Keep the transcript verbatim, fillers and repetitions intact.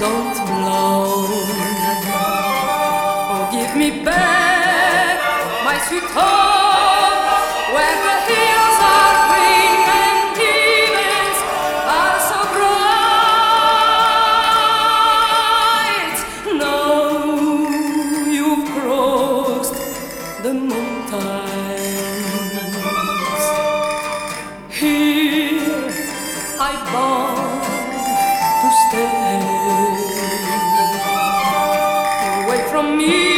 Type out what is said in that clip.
don't blow. Oh, give me back my sweet home, where the hills are green and demons are so bright. Now you've crossed the mountains. Here I bound to stay. Away from me